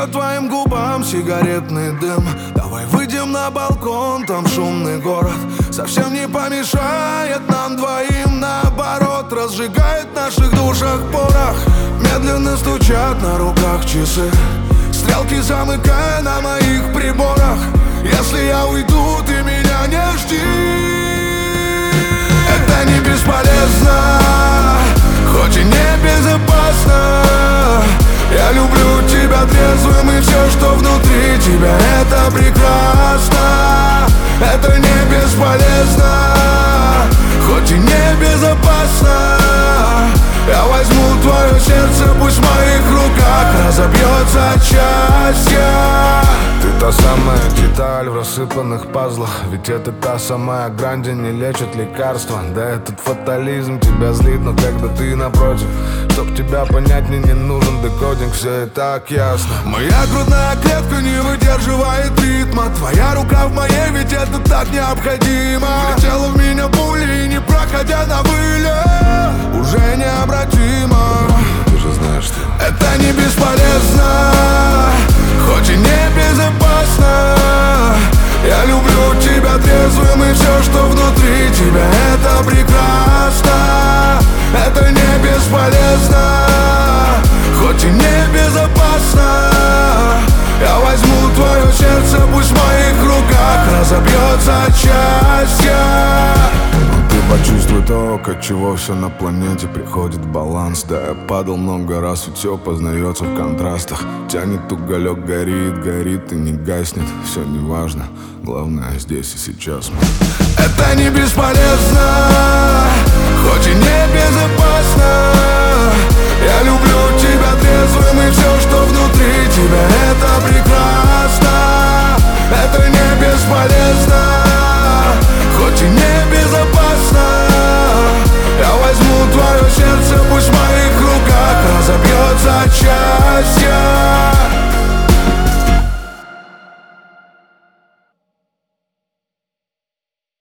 бьет твоим губам сигаретный дым. Давай выйдем на балкон, там шумный город совсем не помешает нам двоим. Наоборот, разжигает в наших душах порох. Медленно стучат на руках часы, стрелки замыкая на моих приборах. Если я уйду, ты меня не жди. Это не бесполезно, хоть и не безопасно. Я люблю тебя трезвым, и все, что внутри тебя, это прекрасно. Это не бесполезно, хоть и не безопасно. Я возьму твое сердце, пусть в моих руках разобьется от счастья. Ты та самая деталь в рассыпанных пазлах, ведь это та самая грань, где не лечат лекарства. Да этот фатализм тебя злит, но когда ты напротив, чтоб тебя понять, мне не нужен декодинг, все и так ясно. Моя грудная клетка не выдерживает ритма, твоя рука в моей, ведь это так необходимо. Влетела в меня пуля и не проходя на вылет, уже необратимо. Ты же знаешь, что это не бесполезно, хоть и не безопасно. Я люблю тебя трезвым, и все, что внутри тебя, это прекрасно. Это не бесполезно, хоть и не безопасно. Я возьму твое сердце, пусть в моих руках разобьется от счастья. Ты почувствуй то, от чего все на планете приходит в баланс. Да, я падал много раз, ведь все познается в контрастах. Тянет уголек, горит, горит и не гаснет. Все неважно, главное здесь и сейчас. Это не бесполезно, хоть и не безопасно.